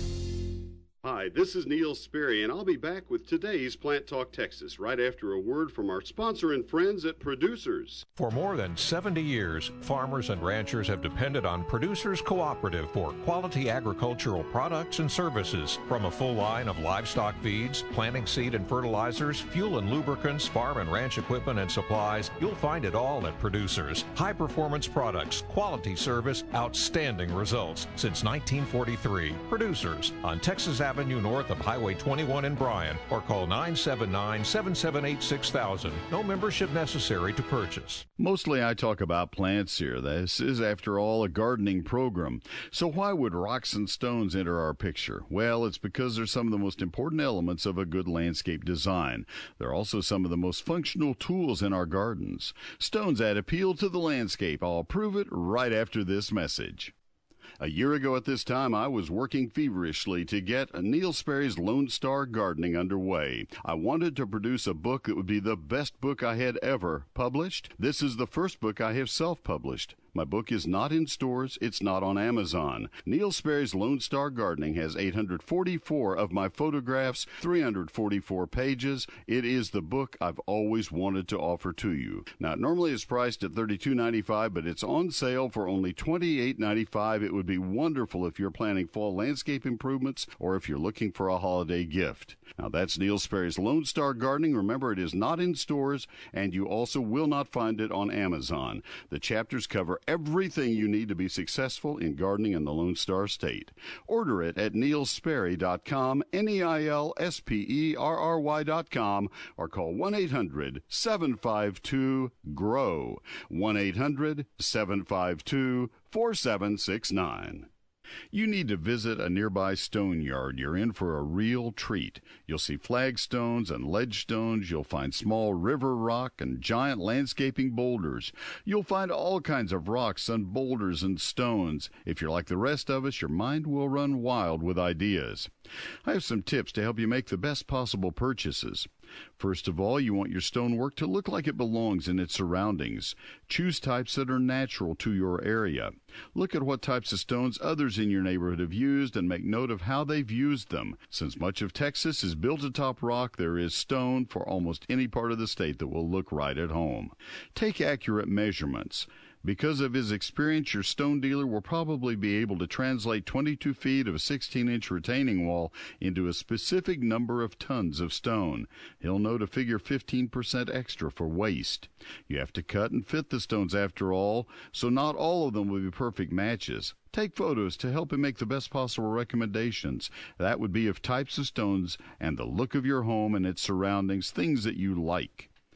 Hi, this is Neil Sperry, and I'll be back with today's Plant Talk Texas right after a word from our sponsor and friends at Producers. For more than seventy years, farmers and ranchers have depended on Producers Cooperative for quality agricultural products and services. From a full line of livestock feeds, planting seed and fertilizers, fuel and lubricants, farm and ranch equipment and supplies, you'll find it all at Producers. High-performance products, quality service, outstanding results. Since nineteen forty-three, Producers on Texas Avenue north of Highway twenty-one in Bryan, or call nine seven nine, seven seven eight, six thousand. No membership necessary to purchase. Mostly I talk about plants here. This is, after all, a gardening program. So why would rocks and stones enter our picture? Well, it's because they're some of the most important elements of a good landscape design. They're also some of the most functional tools in our gardens. Stones add appeal to the landscape. I'll prove it right after this message. A year ago at this time, I was working feverishly to get Neil Sperry's Lone Star Gardening underway. I wanted to produce a book that would be the best book I had ever published. This is the first book I have self-published. My book is not in stores. It's not on Amazon. Neil Sperry's Lone Star Gardening has eight hundred forty-four of my photographs, three hundred forty-four pages. It is the book I've always wanted to offer to you. Now, normally it's priced at thirty-two ninety-five, but it's on sale for only twenty-eight ninety-five. It would be wonderful if you're planning fall landscape improvements or if you're looking for a holiday gift. Now, that's Neil Sperry's Lone Star Gardening. Remember, it is not in stores, and you also will not find it on Amazon. The chapters cover everything you need to be successful in gardening in the Lone Star State. Order it at neil sperry dot com, N E I L S P E R R Y dot com, or call one eight hundred, seven five two, G R O W, one eight hundred, seven five two, four seven six nine. You need to visit a nearby stone yard. You're in for a real treat. You'll see flagstones and ledge stones. You'll find small river rock and giant landscaping boulders. You'll find all kinds of rocks and boulders and stones. If you're like the rest of us, your mind will run wild with ideas. I have some tips to help you make the best possible purchases. First of all, you want your stonework to look like it belongs in its surroundings. Choose types that are natural to your area. Look at what types of stones others in your neighborhood have used and make note of how they've used them. Since much of Texas is built atop rock, there is stone for almost any part of the state that will look right at home. Take accurate measurements. Because of his experience, your stone dealer will probably be able to translate twenty-two feet of a sixteen-inch retaining wall into a specific number of tons of stone. He'll know to figure fifteen percent extra for waste. You have to cut and fit the stones after all, so not all of them will be perfect matches. Take photos to help him make the best possible recommendations. That would be of types of stones and the look of your home and its surroundings, things that you like.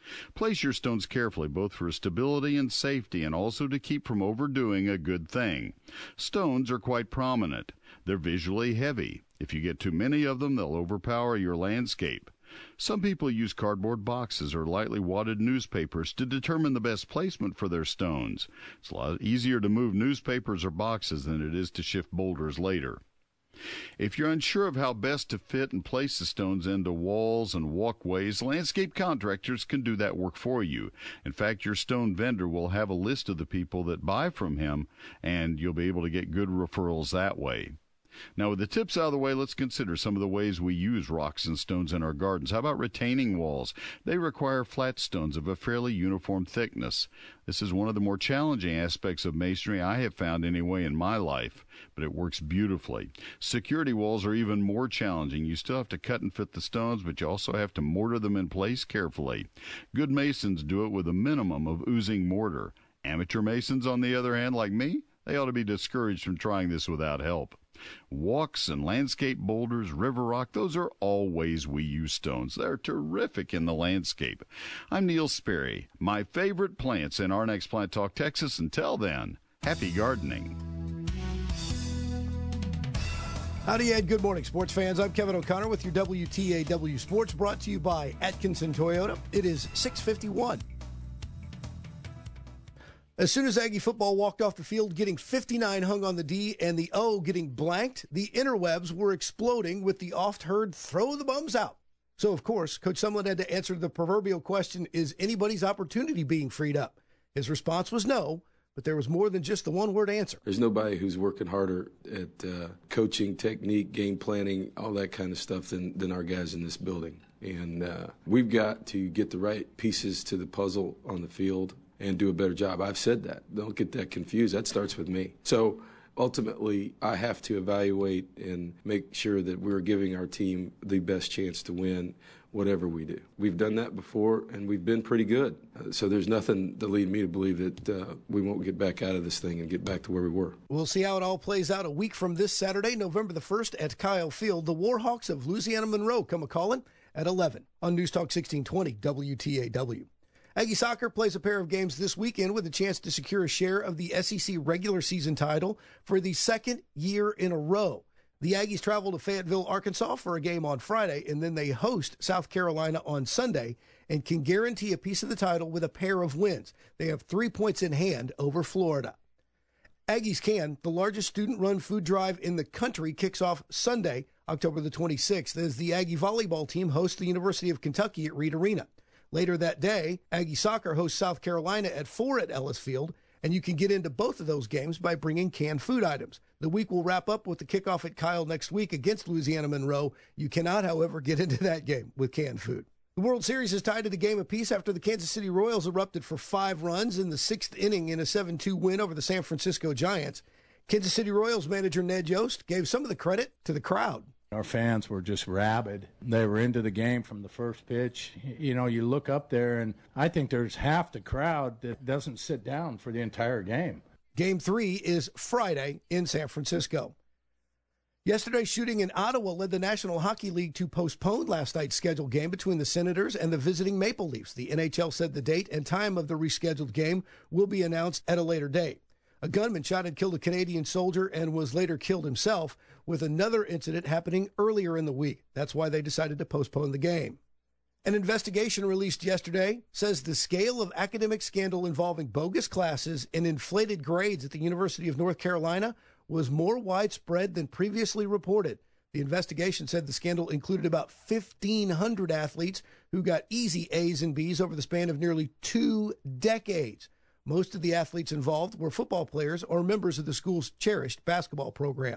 Place your stones carefully, both for stability and safety, and also to keep from overdoing a good thing. Stones are quite prominent. They're visually heavy. If you get too many of them, they'll overpower your landscape. Some people use cardboard boxes or lightly wadded newspapers to determine the best placement for their stones. It's a lot easier to move newspapers or boxes than it is to shift boulders later. If you're unsure of how best to fit and place the stones into walls and walkways, landscape contractors can do that work for you. In fact, your stone vendor will have a list of the people that buy from him, and you'll be able to get good referrals that way. Now, with the tips out of the way, let's consider some of the ways we use rocks and stones in our gardens. How about retaining walls? They require flat stones of a fairly uniform thickness. This is one of the more challenging aspects of masonry I have found anyway in my life, but it works beautifully. Security walls are even more challenging. You still have to cut and fit the stones, but you also have to mortar them in place carefully. Good masons do it with a minimum of oozing mortar. Amateur masons, on the other hand, like me, they ought to be discouraged from trying this without help. Walks and landscape boulders, river rock, those are all ways we use stones. They're terrific in the landscape. I'm Neil Sperry. My favorite plants in our next Plant Talk Texas. Until then, happy gardening. Howdy, Ed. Good morning, sports fans. I'm Kevin O'Connor with your W T A W Sports, brought to you by Atkinson Toyota. It is six fifty-one. As soon as Aggie football walked off the field, getting fifty-nine hung on the D and the O getting blanked, the interwebs were exploding with the oft-heard throw the bums out. So, of course, Coach Sumlin had to answer the proverbial question, is anybody's opportunity being freed up? His response was no, but there was more than just the one-word answer. There's nobody who's working harder at uh, coaching, technique, game planning, all that kind of stuff than, than our guys in this building. And uh, we've got to get the right pieces to the puzzle on the field and do a better job. I've said that. Don't get that confused. That starts with me. So ultimately, I have to evaluate and make sure that we're giving our team the best chance to win whatever we do. We've done that before, and we've been pretty good. Uh, so there's nothing to lead me to believe that uh, we won't get back out of this thing and get back to where we were. We'll see how it all plays out a week from this Saturday, November the first at Kyle Field. The Warhawks of Louisiana Monroe come a-calling at eleven on News Talk sixteen twenty W T A W. Aggie Soccer plays a pair of games this weekend with a chance to secure a share of the S E C regular season title for the second year in a row. The Aggies travel to Fayetteville, Arkansas for a game on Friday, and then they host South Carolina on Sunday and can guarantee a piece of the title with a pair of wins. They have three points in hand over Florida. Aggies Can, the largest student-run food drive in the country, kicks off Sunday, October the twenty-sixth, as the Aggie volleyball team hosts the University of Kentucky at Reed Arena. Later that day, Aggie Soccer hosts South Carolina at four at Ellis Field, and you can get into both of those games by bringing canned food items. The week will wrap up with the kickoff at Kyle next week against Louisiana Monroe. You cannot, however, get into that game with canned food. The World Series is tied at a game apiece after the Kansas City Royals erupted for five runs in the sixth inning in a seven two win over the San Francisco Giants. Kansas City Royals manager Ned Yost gave some of the credit to the crowd. Our fans were just rabid. They were into the game from the first pitch. You know, you look up there, and I think there's half the crowd that doesn't sit down for the entire game. Game three is Friday in San Francisco. Yesterday's shooting in Ottawa led the National Hockey League to postpone last night's scheduled game between the Senators and the visiting Maple Leafs. The N H L said the date and time of the rescheduled game will be announced at a later date. A gunman shot and killed a Canadian soldier and was later killed himself, with another incident happening earlier in the week. That's why they decided to postpone the game. An investigation released yesterday says the scale of academic scandal involving bogus classes and inflated grades at the University of North Carolina was more widespread than previously reported. The investigation said the scandal included about fifteen hundred athletes who got easy A's and B's over the span of nearly two decades. Most of the athletes involved were football players or members of the school's cherished basketball program.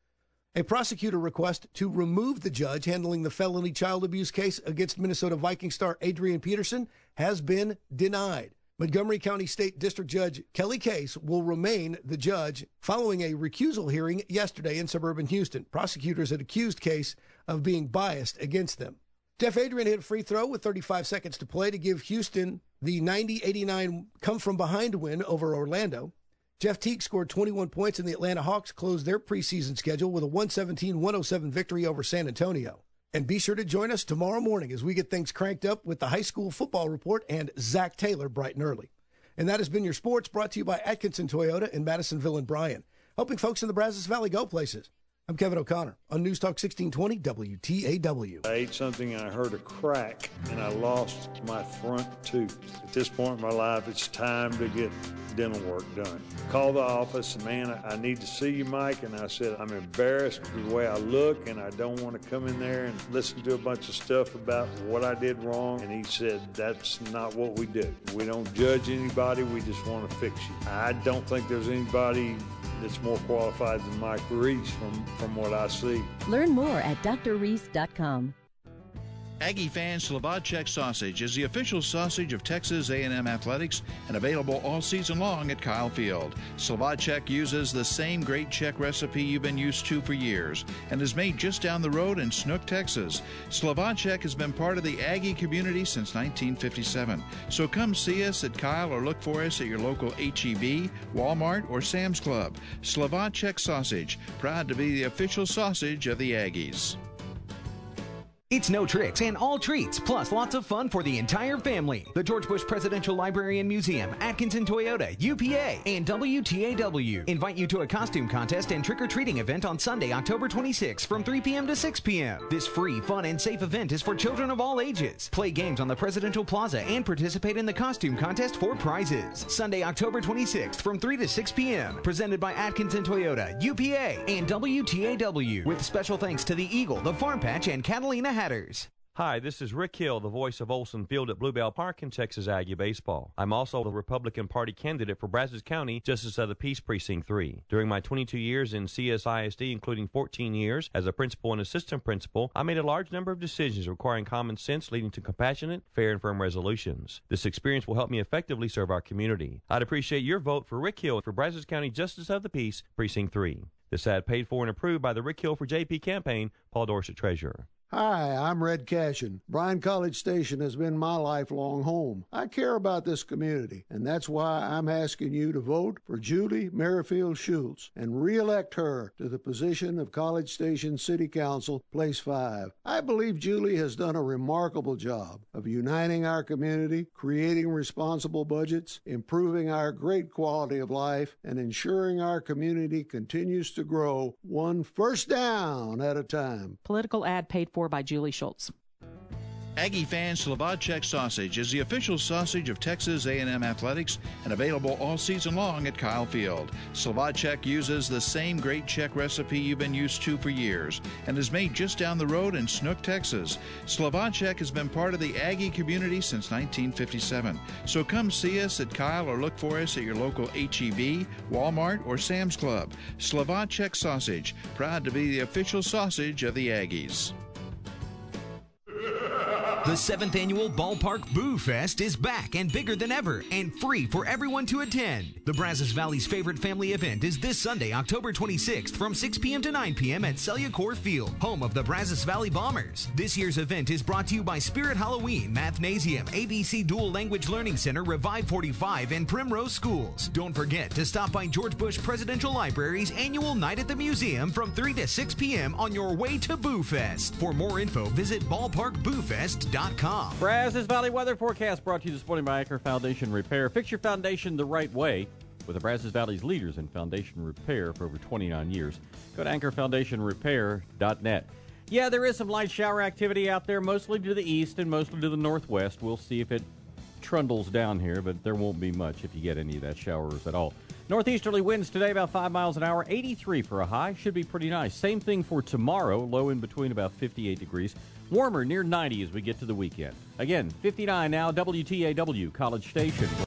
A prosecutor request to remove the judge handling the felony child abuse case against Minnesota Viking star Adrian Peterson has been denied. Montgomery County State District Judge Kelly Case will remain the judge following a recusal hearing yesterday in suburban Houston. Prosecutors had accused Case of being biased against them. Jeff Adrian hit a free throw with thirty-five seconds to play to give Houston the ninety eighty-nine come-from-behind win over Orlando. Jeff Teague scored twenty-one points, and the Atlanta Hawks closed their preseason schedule with a one seventeen one oh seven victory over San Antonio. And be sure to join us tomorrow morning as we get things cranked up with the high school football report and Zach Taylor bright and early. And that has been your sports, brought to you by Atkinson Toyota in Madisonville and Bryan, helping folks in the Brazos Valley go places. I'm Kevin O'Connor on News Talk sixteen twenty W T A W. I ate something and I heard a crack and I lost my front tooth. At this point in my life, it's time to get dental work done. Called the office and, man, I need to see you, Mike. And I said, I'm embarrassed with the way I look and I don't want to come in there and listen to a bunch of stuff about what I did wrong. And he said, that's not what we do. We don't judge anybody. We just want to fix you. I don't think there's anybody that's more qualified than Mike Reese from, from what I see. Learn more at d r reese dot com. Aggie fans, Slovacek sausage is the official sausage of Texas A and M Athletics and available all season long at Kyle Field. Slovacek uses the same great Czech recipe you've been used to for years and is made just down the road in Snook, Texas. Slovacek has been part of the Aggie community since nineteen fifty-seven. So come see us at Kyle or look for us at your local H E B, Walmart, or Sam's Club. Slovacek sausage, proud to be the official sausage of the Aggies. It's no tricks and all treats, plus lots of fun for the entire family. The George Bush Presidential Library and Museum, Atkinson Toyota, U P A, and W T A W invite you to a costume contest and trick-or-treating event on Sunday, October twenty-sixth from three p.m. to six p.m. This free, fun, and safe event is for children of all ages. Play games on the Presidential Plaza and participate in the costume contest for prizes. Sunday, October twenty-sixth from three to six p.m. Presented by Atkinson Toyota, U P A, and W T A W with special thanks to the Eagle, the Farm Patch, and Catalina Hatters. Hi, this is Rick Hill, the voice of Olson Field at Bluebell Park in Texas Aggie Baseball. I'm also the Republican Party candidate for Brazos County Justice of the Peace Precinct three. During my twenty-two years in C S I S D, including fourteen years as a principal and assistant principal, I made a large number of decisions requiring common sense leading to compassionate, fair, and firm resolutions. This experience will help me effectively serve our community. I'd appreciate your vote for Rick Hill for Brazos County Justice of the Peace Precinct three. This ad paid for and approved by the Rick Hill for J P campaign, Paul Dorsett, Treasurer. Hi, I'm Red Cashin. Bryan College Station has been my lifelong home. I care about this community, and that's why I'm asking you to vote for Julie Merrifield Schultz and re-elect her to the position of College Station City Council, Place five. I believe Julie has done a remarkable job of uniting our community, creating responsible budgets, improving our great quality of life, and ensuring our community continues to grow one first down at a time. Political ad paid for by Julie Schultz. Aggie fans, Slovacek sausage is the official sausage of Texas A and M Athletics and available all season long at Kyle Field. Slovacek uses the same great Czech recipe you've been used to for years and is made just down the road in Snook, Texas. Slovacek has been part of the Aggie community since nineteen fifty-seven. So come see us at Kyle or look for us at your local H E B, Walmart, or Sam's Club. Slovacek sausage, proud to be the official sausage of the Aggies. The seventh annual Ballpark Boo Fest is back and bigger than ever and free for everyone to attend. The Brazos Valley's favorite family event is this Sunday, October twenty-sixth from six p.m. to nine p.m. at Cellucor Field, home of the Brazos Valley Bombers. This year's event is brought to you by Spirit Halloween, Mathnasium, A B C Dual Language Learning Center, Revive forty-five, and Primrose Schools. Don't forget to stop by George Bush Presidential Library's annual Night at the Museum from three to six p.m. on your way to Boo Fest. For more info, visit ballpark boo fest dot com. Brazos Valley weather forecast brought to you this morning by Anchor Foundation Repair. Fix your foundation the right way with the Brazos Valley's leaders in foundation repair for over twenty-nine years. Go to anchor foundation repair dot net. Yeah, there is some light shower activity out there, mostly to the east and mostly to the northwest. We'll see if it trundles down here, but there won't be much if you get any of that showers at all. Northeasterly winds today about five miles an hour, eighty-three for a high. Should be pretty nice. Same thing for tomorrow, low in between about fifty-eight degrees. Warmer near ninety as we get to the weekend. Again, fifty-nine now, W T A W, College Station.